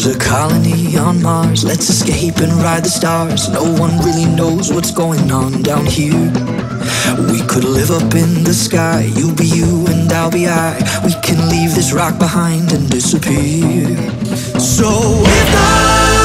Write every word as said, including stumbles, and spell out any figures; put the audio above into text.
There's a colony on Mars, let's escape and ride the stars. No one really knows what's going on down here. We could live up in the sky, you be you and I'll be I. We can leave this rock behind and disappear. So if I